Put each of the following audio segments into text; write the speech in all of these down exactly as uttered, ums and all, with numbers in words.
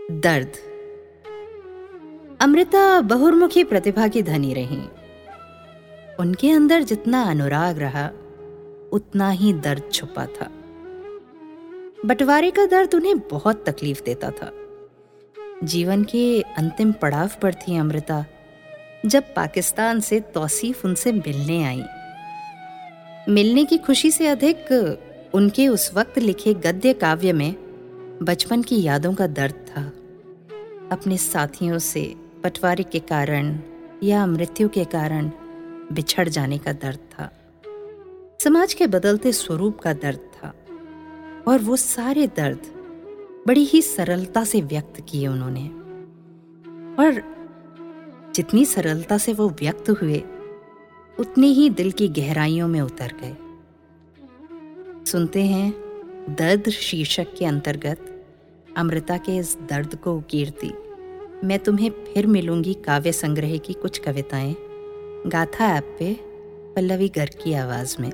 दर्द। अमृता बहुमुखी प्रतिभा की धनी रही। उनके अंदर जितना अनुराग रहा उतना ही दर्द छुपा था। बंटवारे का दर्द उन्हें बहुत तकलीफ देता था। जीवन के अंतिम पड़ाव पर थी अमृता जब पाकिस्तान से तौसीफ उनसे मिलने आई। मिलने की खुशी से अधिक उनके उस वक्त लिखे गद्य काव्य में बचपन की यादों का दर्द था। अपने साथियों से बंटवारे के कारण या मृत्यु के कारण बिछड़ जाने का दर्द था। समाज के बदलते स्वरूप का दर्द था। और वो सारे दर्द बड़ी ही सरलता से व्यक्त किए उन्होंने। और जितनी सरलता से वो व्यक्त हुए उतनी ही दिल की गहराइयों में उतर गए। सुनते हैं दर्द शीर्षक के अंतर्गत अमृता के इस दर्द को उकीरती मैं तुम्हें फिर मिलूंगी काव्य संग्रह की कुछ कविताएं गाथा ऐप पे पल्लवी गर्ग की आवाज में।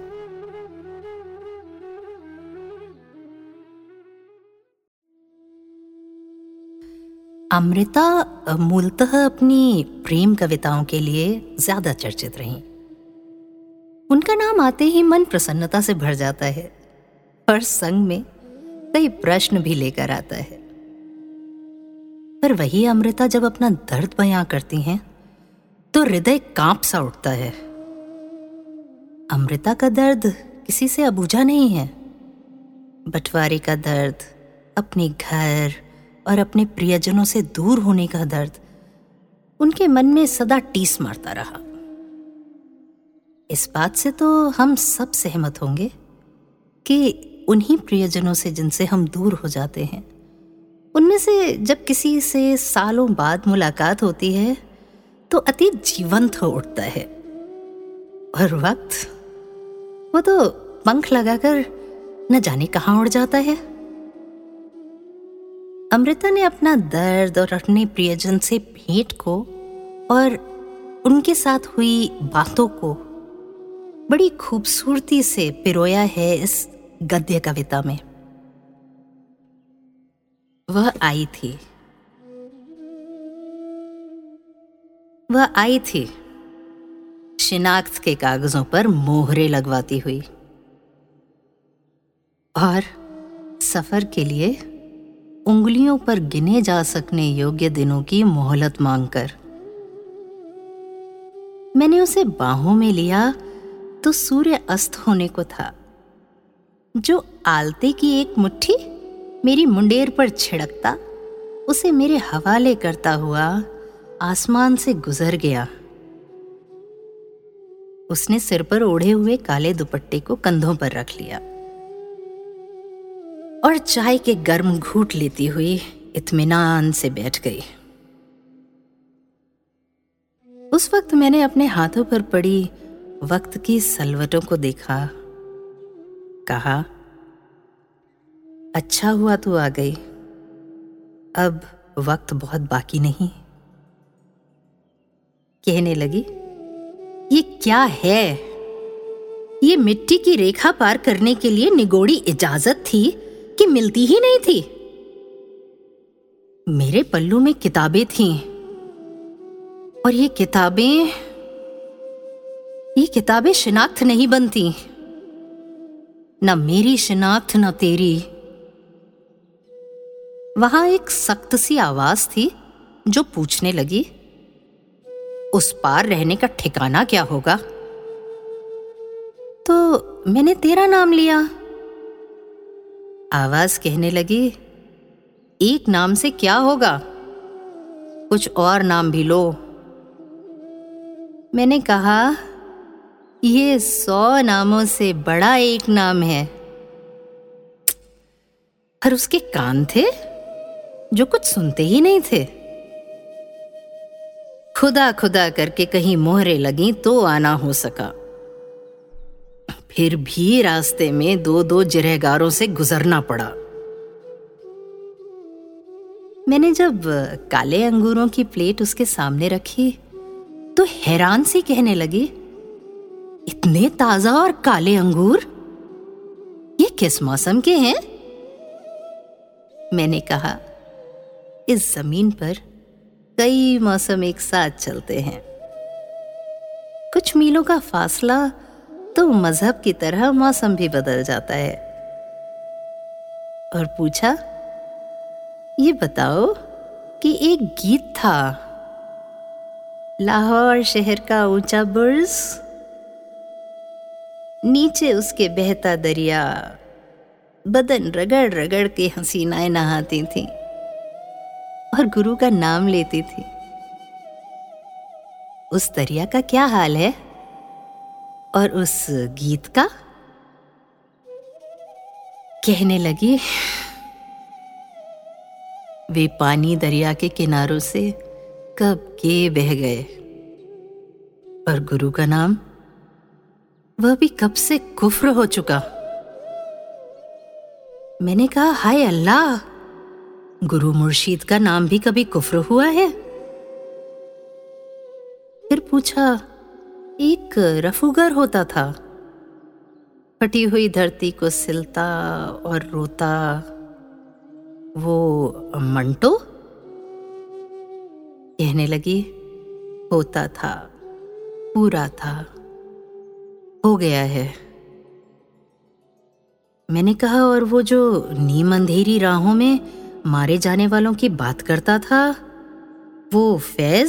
अमृता मूलतः अपनी प्रेम कविताओं के लिए ज्यादा चर्चित रहीं। उनका नाम आते ही मन प्रसन्नता से भर जाता है और संग में कई प्रश्न भी लेकर आता है। पर वही अमृता जब अपना दर्द बयां करती हैं तो हृदय कांप सा उठता है। अमृता का दर्द किसी से अबूझा नहीं है। बंटवारे का दर्द, अपने घर और अपने प्रियजनों से दूर होने का दर्द उनके मन में सदा टीस मारता रहा। इस बात से तो हम सब सहमत होंगे कि उन्हीं प्रियजनों से जिनसे हम दूर हो जाते हैं, उनमें से जब किसी से सालों बाद मुलाकात होती है तो अति जीवंत हो उठता है। और वक्त वो तो पंख लगाकर न जाने कहां उड़ जाता है। अमृता ने अपना दर्द और अपने प्रियजन से भेंट को और उनके साथ हुई बातों को बड़ी खूबसूरती से पिरोया है इस गद्य कविता में। वह आई थी वह आई थी शिनाख्त के कागजों पर मोहरे लगवाती हुई और सफर के लिए उंगलियों पर गिने जा सकने योग्य दिनों की मोहलत मांगकर। मैंने उसे बाहों में लिया तो सूर्य अस्त होने को था। जो आलते की एक मुट्ठी मेरी मुंडेर पर छिड़कता उसे मेरे हवाले करता हुआ आसमान से गुजर गया। उसने सिर पर ओढ़े हुए काले दुपट्टे को कंधों पर रख लिया और चाय के गर्म घूंट लेती हुई इत्मीनान से बैठ गई। उस वक्त मैंने अपने हाथों पर पड़ी वक्त की सलवटों को देखा, कहा, अच्छा हुआ तू आ गई, अब वक्त बहुत बाकी नहीं। कहने लगी, ये क्या है? ये मिट्टी की रेखा पार करने के लिए निगोड़ी इजाजत थी कि मिलती ही नहीं थी। मेरे पल्लू में किताबें थीं और ये किताबें ये किताबें शिनाख्त नहीं बनती, न मेरी शिनाख्त न तेरी। वहां एक सख्त सी आवाज थी जो पूछने लगी, उस पार रहने का ठिकाना क्या होगा? तो मैंने तेरा नाम लिया। आवाज कहने लगी, एक नाम से क्या होगा, कुछ और नाम भी लो। मैंने कहा, ये सौ नामों से बड़ा एक नाम है। और उसके कान थे जो कुछ सुनते ही नहीं थे। खुदा खुदा करके कहीं मोहरे लगी तो आना हो सका। फिर भी रास्ते में दो दो जिरहगारों से गुजरना पड़ा। मैंने जब काले अंगूरों की प्लेट उसके सामने रखी तो हैरान सी कहने लगी, इतने ताजा और काले अंगूर, ये किस मौसम के हैं? मैंने कहा, इस जमीन पर कई मौसम एक साथ चलते हैं। कुछ मीलों का फासला तो मजहब की तरह मौसम भी बदल जाता है। और पूछा, ये बताओ कि एक गीत था, लाहौर शहर का ऊंचा बुर्ज, नीचे उसके बहता दरिया, बदन रगड़ रगड़ के हसीनाएं नहाती थीं और गुरु का नाम लेती थी। उस दरिया का क्या हाल है और उस गीत का? कहने लगी, वे पानी दरिया के किनारों से कब के बह गए और गुरु का नाम, वह भी कब से कुफ्र हो चुका। मैंने कहा, हाय अल्लाह, गुरु मुर्शीद का नाम भी कभी कुफ्र हुआ है? फिर पूछा, एक रफूगर होता था, फटी हुई धरती को सिलता और रोता, वो मंटो? कहने लगी, होता था, पूरा था, हो गया है। मैंने कहा, और वो जो नीम अंधेरी राहों में मारे जाने वालों की बात करता था, वो फैज?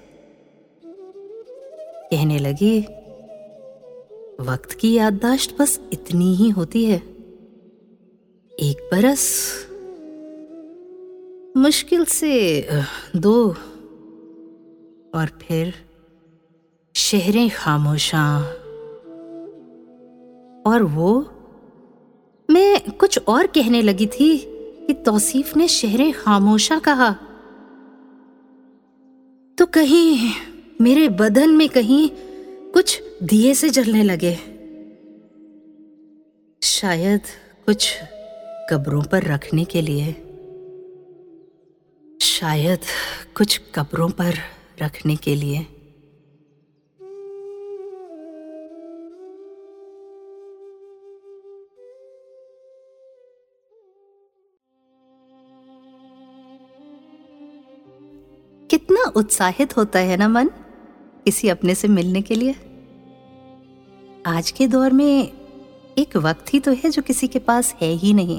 कहने लगी, वक्त की याददाश्त बस इतनी ही होती है, एक बरस, मुश्किल से दो, और फिर शहरें खामोशां। और वो, मैं कुछ और कहने लगी थी कि तौसीफ ने शहरें खामोशा कहा, तो कहीं मेरे बदन में कहीं कुछ दिए से जलने लगे। शायद कुछ कब्रों पर रखने के लिए, शायद कुछ कब्रों पर रखने के लिए। कितना उत्साहित होता है ना मन किसी अपने से मिलने के लिए। आज के दौर में एक वक्त ही तो है जो किसी के पास है ही नहीं।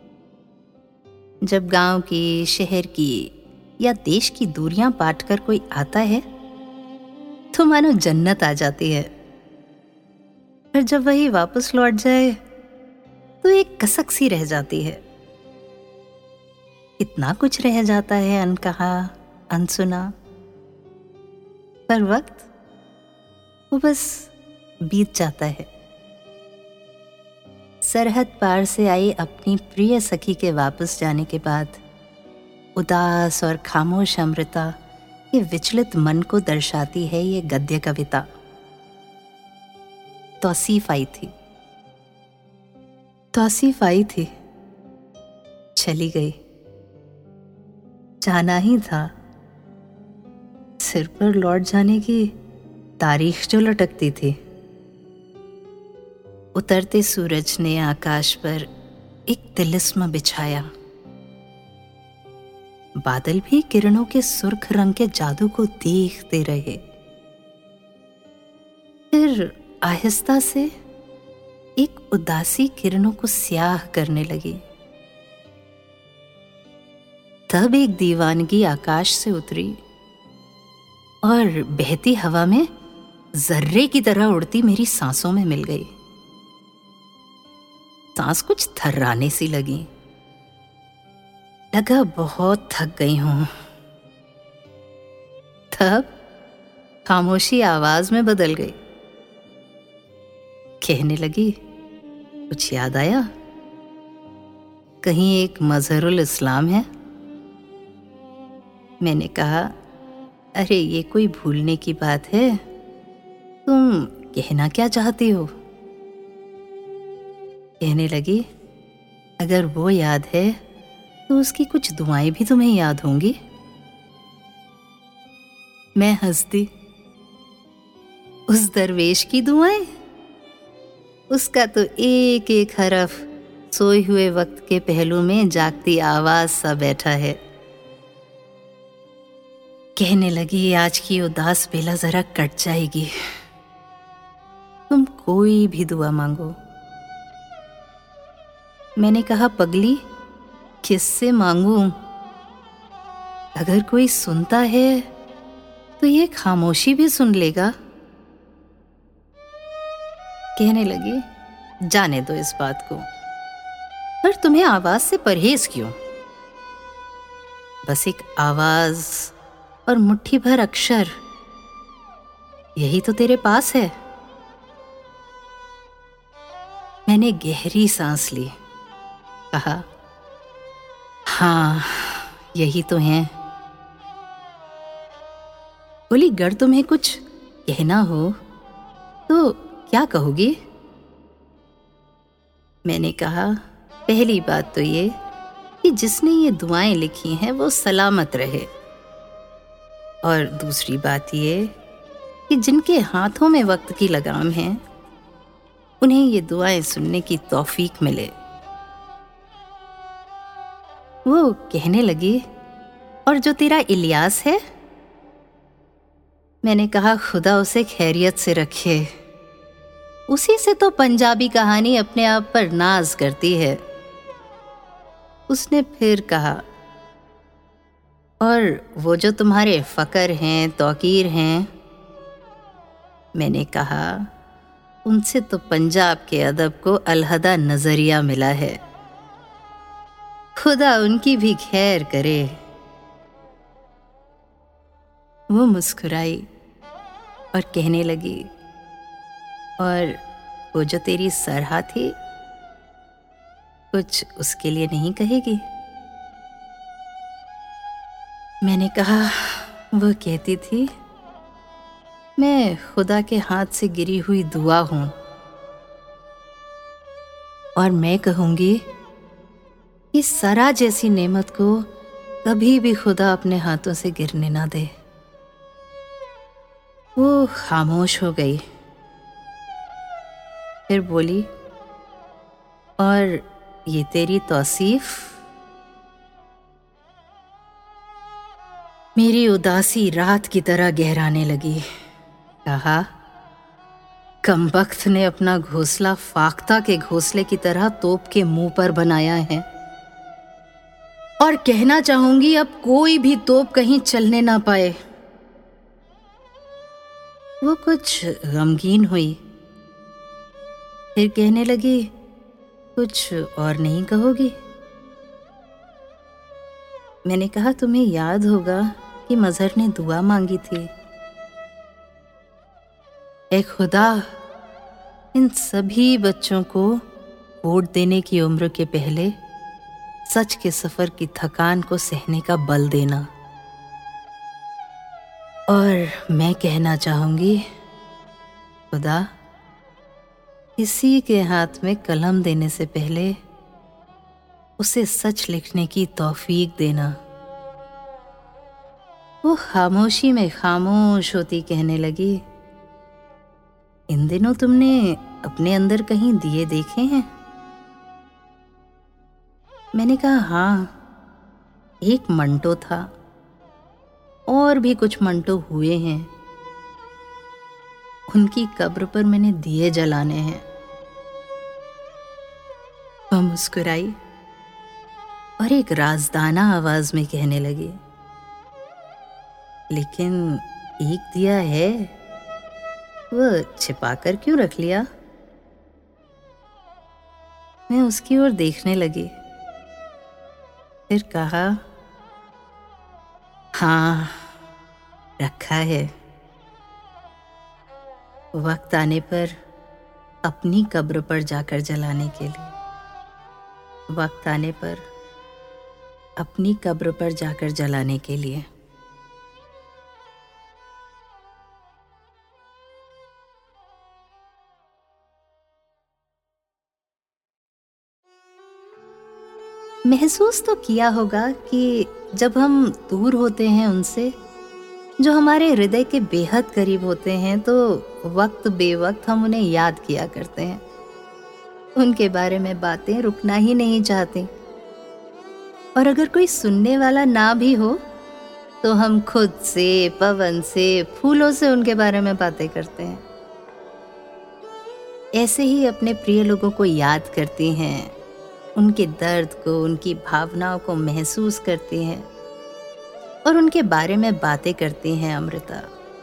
जब गांव की, शहर की या देश की दूरियां बांटकर कोई आता है तो मानो जन्नत आ जाती है, फिर जब वही वापस लौट जाए तो एक कसक सी रह जाती है। इतना कुछ रह जाता है अनकहा, अनसुना, पर वक्त वो बस बीत जाता है। सरहद पार से आई अपनी प्रिय सखी के वापस जाने के बाद उदास और खामोश अमृता के विचलित मन को दर्शाती है ये गद्य कविता। तौसीफ आई थी, तौसीफ आई थी, चली गई। जाना ही था, सिर पर लौट जाने की तारीख जो लटकती थी। उतरते सूरज ने आकाश पर एक तिलिस्म बिछाया। बादल भी किरणों के सुर्ख रंग के जादू को देखते रहे। फिर आहिस्ता से एक उदासी किरणों को स्याह करने लगी। तब एक दीवानगी आकाश से उतरी और बहती हवा में जर्रे की तरह उड़ती मेरी सांसों में मिल गई। सांस कुछ थर्राने सी लगी। लगा बहुत थक गई हूं। तब खामोशी आवाज में बदल गई। कहने लगी, कुछ याद आया? कहीं एक मजहरुल इस्लाम है? मैंने कहा, अरे ये कोई भूलने की बात है, तुम कहना क्या चाहती हो? कहने लगी, अगर वो याद है तो उसकी कुछ दुआएं भी तुम्हें याद होंगी। मैं हंस दी। उस दरवेश की दुआएं? उसका तो एक एक हरफ सोए हुए वक्त के पहलू में जागती आवाज सा बैठा है। कहने लगी, आज की उदास बेला जरा कट जाएगी। तुम कोई भी दुआ मांगो। मैंने कहा, पगली, किससे मांगूं? अगर कोई सुनता है तो ये खामोशी भी सुन लेगा। कहने लगी, जाने दो इस बात को, पर तुम्हें आवाज से परहेज क्यों? बस एक आवाज और मुट्ठी भर अक्षर, यही तो तेरे पास है। मैंने गहरी सांस ली, कहा, हाँ, यही तो है। बोली, अगर तुम्हें कुछ कहना हो तो क्या कहोगी? मैंने कहा, पहली बात तो ये कि जिसने ये दुआएं लिखी हैं वो सलामत रहे, और दूसरी बात ये कि जिनके हाथों में वक्त की लगाम है उन्हें ये दुआएं सुनने की तौफीक मिले। वो कहने लगी, और जो तेरा इलियास है? मैंने कहा, खुदा उसे खैरियत से रखे, उसी से तो पंजाबी कहानी अपने आप पर नाज करती है। उसने फिर कहा, और वो जो तुम्हारे फकर हैं, तौकीर हैं? मैंने कहा, उनसे तो पंजाब के अदब को अलहदा नजरिया मिला है, खुदा उनकी भी खैर करे। वो मुस्कुराई और कहने लगी, और वो जो तेरी सरहा थी, कुछ उसके लिए नहीं कहेगी? मैंने कहा, वो कहती थी, मैं खुदा के हाथ से गिरी हुई दुआ हूं, और मैं कहूंगी कि सरा जैसी नेमत को कभी भी खुदा अपने हाथों से गिरने ना दे। वो खामोश हो गई, फिर बोली, और ये तेरी तौसीफ? मेरी उदासी रात की तरह गहराने लगी। कहा, कमबख्त ने अपना घोंसला फाख्ता के घोंसले की तरह तोप के मुंह पर बनाया है, और कहना चाहूंगी अब कोई भी तोप कहीं चलने ना पाए। वो कुछ गमगीन हुई, फिर कहने लगी, कुछ और नहीं कहोगी? मैंने कहा, तुम्हें याद होगा कि मजहर ने दुआ मांगी थी, ऐ खुदा, इन सभी बच्चों को वोट देने की उम्र के पहले सच के सफर की थकान को सहने का बल देना। और मैं कहना चाहूंगी, खुदा, किसी के हाथ में कलम देने से पहले उसे सच लिखने की तौफीक देना। वो खामोशी में खामोश होती कहने लगी, इन दिनों तुमने अपने अंदर कहीं दिए देखे हैं? मैंने कहा, हाँ, एक मंटो था, और भी कुछ मंटो हुए हैं। उनकी कब्र पर मैंने दिए जलाने हैं। वह मुस्कुराई और एक राजदाना आवाज में कहने लगी, लेकिन एक दिया है, वो छिपाकर क्यों रख लिया? मैं उसकी ओर देखने लगी, फिर कहा, हाँ, रखा है। वक्त आने पर अपनी कब्र पर जाकर जलाने के लिए, वक्त आने पर अपनी कब्र पर जाकर जलाने के लिए। महसूस तो किया होगा कि जब हम दूर होते हैं उनसे, जो हमारे हृदय के बेहद करीब होते हैं, तो वक्त बेवक्त हम उन्हें याद किया करते हैं। उनके बारे में बातें रुकना ही नहीं चाहती, और अगर कोई सुनने वाला ना भी हो तो हम खुद से, पवन से, फूलों से उनके बारे में बातें करते हैं। ऐसे ही अपने प्रिय लोगों को याद करती हैं, उनके दर्द को, उनकी भावनाओं को महसूस करती हैं और उनके बारे में बातें करती हैं अमृता।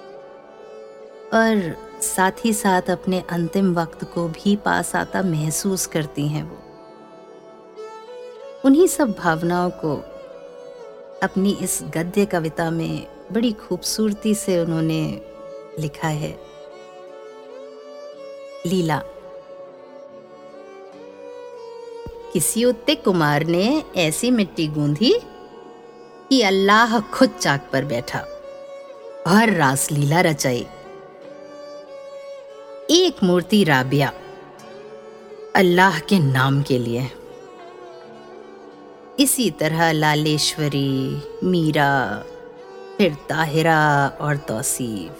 और साथ ही साथ अपने अंतिम वक्त को भी पास आता महसूस करती हैं वो। उन्हीं सब भावनाओं को अपनी इस गद्य कविता में बड़ी खूबसूरती से उन्होंने लिखा है। लीला। किसी उत्ते कुमार ने ऐसी मिट्टी गूंधी कि अल्लाह खुद चाक पर बैठा और रास लीला रचाई। एक मूर्ति राबिया अल्लाह के नाम के लिए। इसी तरह लालेश्वरी, मीरा, फिर ताहिरा और तौसीफ।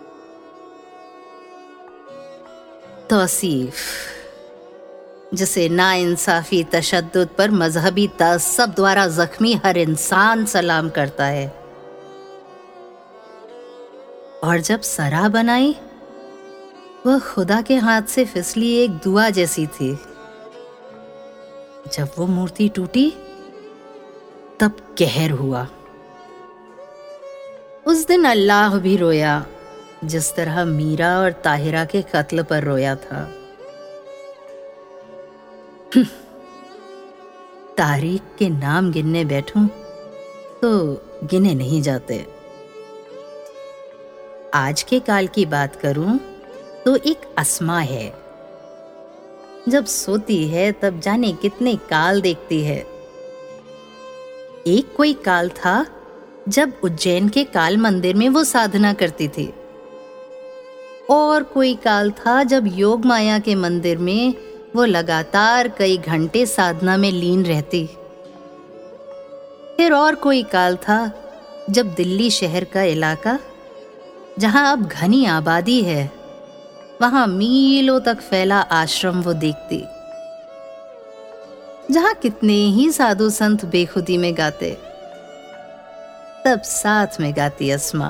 तौसीफ जिसे नाइंसाफी, तशद्दुद पर मजहबी तअस्सुब द्वारा जख्मी हर इंसान सलाम करता है। और जब सरा बनाई, वह खुदा के हाथ से फिसली एक दुआ जैसी थी। जब वो मूर्ति टूटी, तब कहर हुआ। उस दिन अल्लाह भी रोया, जिस तरह मीरा और ताहिरा के कत्ल पर रोया था। तारीख के नाम गिनने बैठूं तो गिने नहीं जाते। आज के काल की बात करूं तो एक अस्मा है। जब सोती है तब जाने कितने काल देखती है। एक कोई काल था जब उज्जैन के काल मंदिर में वो साधना करती थी, और कोई काल था जब योग माया के मंदिर में वो लगातार कई घंटे साधना में लीन रहती। फिर और कोई काल था जब दिल्ली शहर का इलाका, जहां अब घनी आबादी है, वहां मीलों तक फैला आश्रम वो देखती, जहां कितने ही साधु संत बेखुदी में गाते। तब साथ में गाती अस्मा।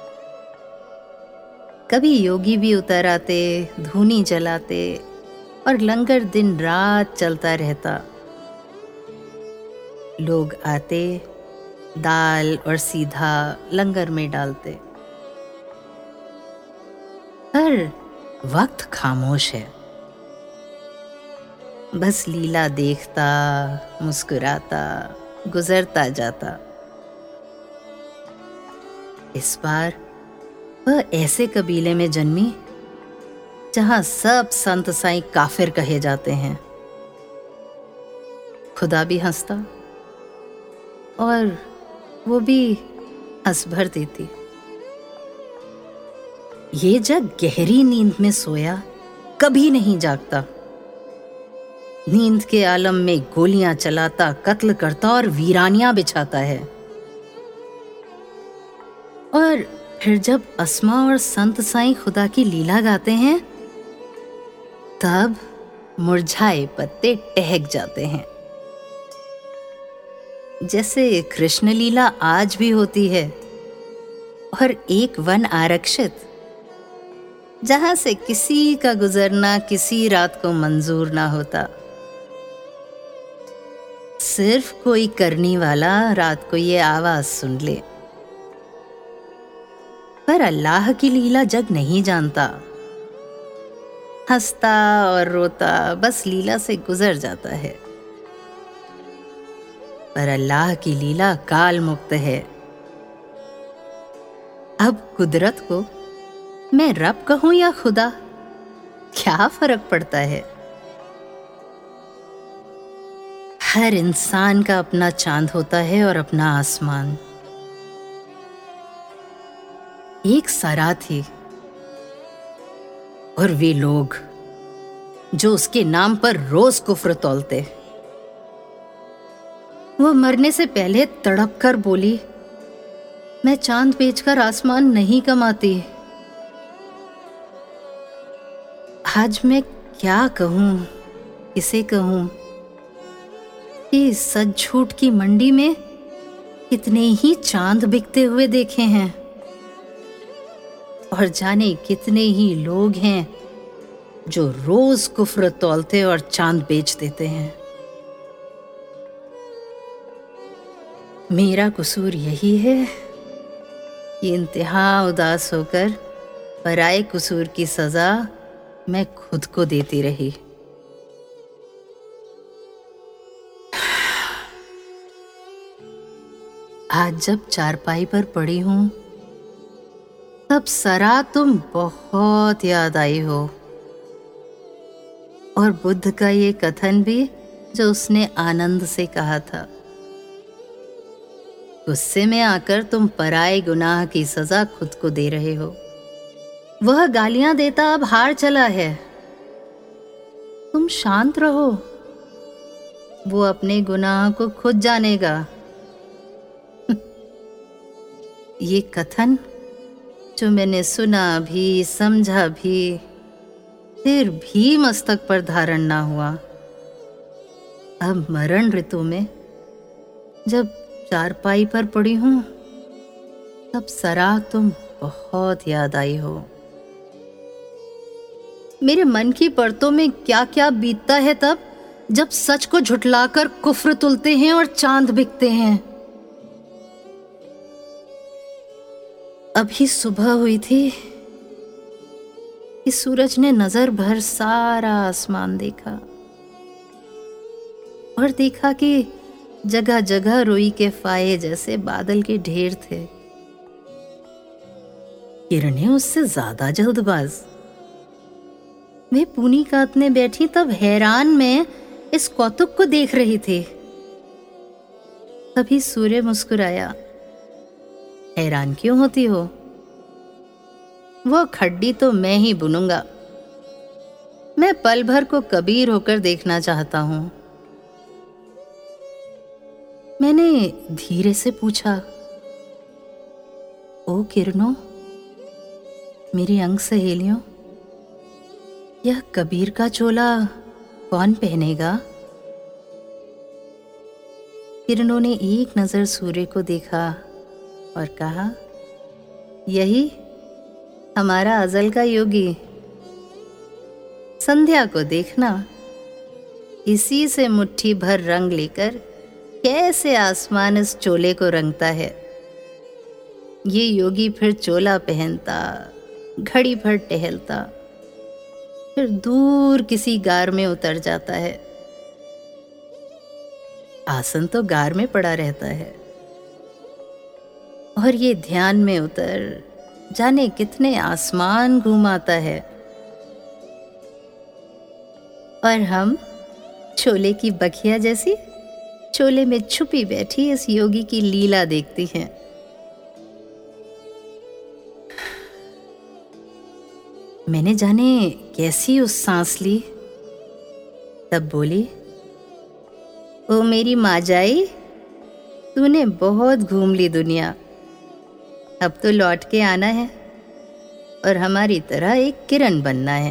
कभी योगी भी उतर आते, धूनी जलाते और लंगर दिन रात चलता रहता। लोग आते, दाल और सीधा लंगर में डालते। हर वक्त खामोश है। बस लीला देखता, मुस्कुराता, गुजरता जाता। इस बार वह ऐसे कबीले में जन्मी जहां सब संत साईं काफिर कहे जाते हैं। खुदा भी हंसता और वो भी हंस भर देती। ये जग गहरी नींद में सोया, कभी नहीं जागता। नींद के आलम में गोलियां चलाता, कत्ल करता और वीरानियां बिछाता है। और फिर जब अस्मा और संत साईं खुदा की लीला गाते हैं, तब मुरझाए पत्ते टहक जाते हैं। जैसे कृष्ण लीला आज भी होती है, और एक वन आरक्षित, जहां से किसी का गुजरना किसी रात को मंजूर ना होता। सिर्फ कोई करनी वाला रात को ये आवाज सुन ले। पर अल्लाह की लीला जग नहीं जानता। हंसता और रोता बस लीला से गुजर जाता है। पर अल्लाह की लीला काल मुक्त है। अब कुदरत को मैं रब कहूं या खुदा, क्या फर्क पड़ता है? हर इंसान का अपना चांद होता है और अपना आसमान। एक सरा थी, और वे लोग जो उसके नाम पर रोज कुफ्र तौलते। वो मरने से पहले तड़प कर बोली, मैं चांद बेचकर आसमान नहीं कमाती। आज मैं क्या कहूं, किसे कहूं कि सच झूठ की मंडी में कितने ही चांद बिकते हुए देखे हैं, और जाने कितने ही लोग हैं जो रोज कुफ्र तौलते और चांद बेच देते हैं। मेरा कसूर यही है कि इंतहा उदास होकर पराए कसूर की सजा मैं खुद को देती रही। आज जब चारपाई पर पड़ी हूं, तब सरा तुम बहुत याद आई हो, और बुद्ध का ये कथन भी जो उसने आनंद से कहा था। गुस्से में आकर तुम पराए गुनाह की सजा खुद को दे रहे हो। वह गालियां देता अब हार चला है। तुम शांत रहो, वो अपने गुनाह को खुद जानेगा। ये कथन जो मैंने सुना भी, समझा भी, फिर भी मस्तक पर धारण ना हुआ। अब मरण ऋतु में जब चारपाई पर पड़ी हूं, तब सरा तुम बहुत याद आई हो। मेरे मन की परतों में क्या क्या बीतता है तब, जब सच को झुठलाकर कुफ्र तुलते हैं और चांद बिकते हैं। अभी सुबह हुई थी कि सूरज ने नजर भर सारा आसमान देखा, और देखा कि जगह जगह रुई के फाये जैसे बादल के ढेर थे। किरणें उससे ज्यादा जल्दबाज। वे पूनी कात में बैठी तब हैरान में इस कौतुक को देख रही थी। तभी सूर्य मुस्कुराया। हैरान क्यों होती हो? वो खड्डी तो मैं ही बुनूंगा। मैं पल भर को कबीर होकर देखना चाहता हूं। मैंने धीरे से पूछा, ओ किरणों, मेरी अंग सहेलियों, यह कबीर का चोला कौन पहनेगा? किरणों ने एक नजर सूर्य को देखा और कहा, यही हमारा अजल का योगी। संध्या को देखना, इसी से मुट्ठी भर रंग लेकर कैसे आसमान इस चोले को रंगता है। ये योगी फिर चोला पहनता, घड़ी भर टहलता, फिर दूर किसी गार में उतर जाता है। आसन तो गार में पड़ा रहता है, और ये ध्यान में उतर जाने कितने आसमान घूमाता है। और हम चोले की बखिया जैसी चोले में छुपी बैठी इस योगी की लीला देखती हैं। मैंने जाने कैसी उस सांस ली, तब बोली, ओ मेरी माँ जाई, तूने बहुत घूम ली दुनिया। अब तो लौट के आना है और हमारी तरह एक किरण बनना है।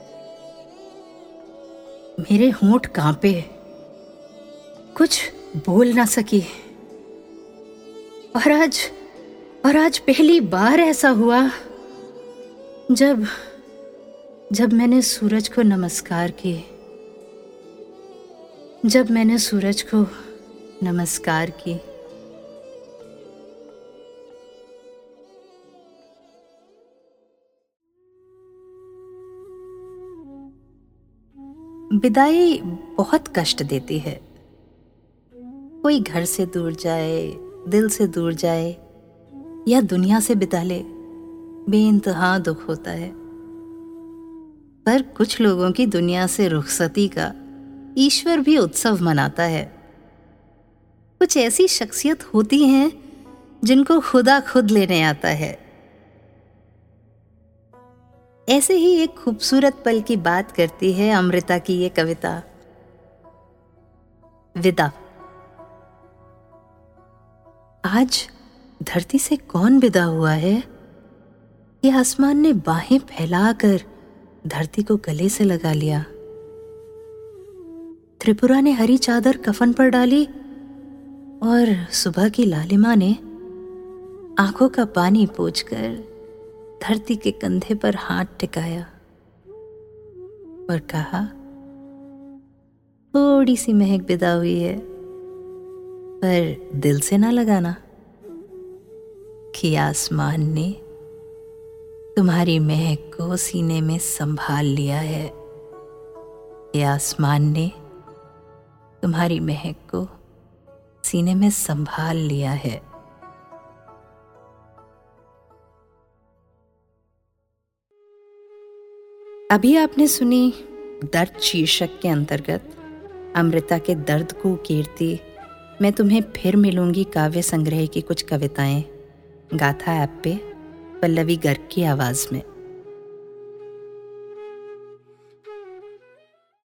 मेरे होंठ कांपे, कुछ बोल ना सकी। और आज और आज पहली बार ऐसा हुआ जब जब मैंने सूरज को नमस्कार की जब मैंने सूरज को नमस्कार की। विदाई बहुत कष्ट देती है। कोई घर से दूर जाए, दिल से दूर जाए, या दुनिया से बिता ले, बेइंतहा दुख होता है। पर कुछ लोगों की दुनिया से रुखसती का ईश्वर भी उत्सव मनाता है। कुछ ऐसी शख्सियत होती हैं जिनको खुदा खुद लेने आता है। ऐसे ही एक खूबसूरत पल की बात करती है अमृता की ये कविता, विदा। आज धरती से कौन विदा हुआ है? ये आसमान ने बाहें फैलाकर धरती को गले से लगा लिया। त्रिपुरा ने हरी चादर कफन पर डाली और सुबह की लालिमा ने आंखों का पानी पोंछकर धरती के कंधे पर हाथ टिकाया और कहा, थोड़ी सी महक विदा हुई है, पर दिल से ना लगाना कि आसमान ने तुम्हारी महक को सीने में संभाल लिया है। ये आसमान ने तुम्हारी महक को सीने में संभाल लिया है। अभी आपने सुनी दर्द शीर्षक के अंतर्गत अमृता के दर्द को उकेरती मैं तुम्हें फिर मिलूंगी काव्य संग्रह की कुछ कविताएं गाथा ऐप पे पल्लवी गर्ग की आवाज में।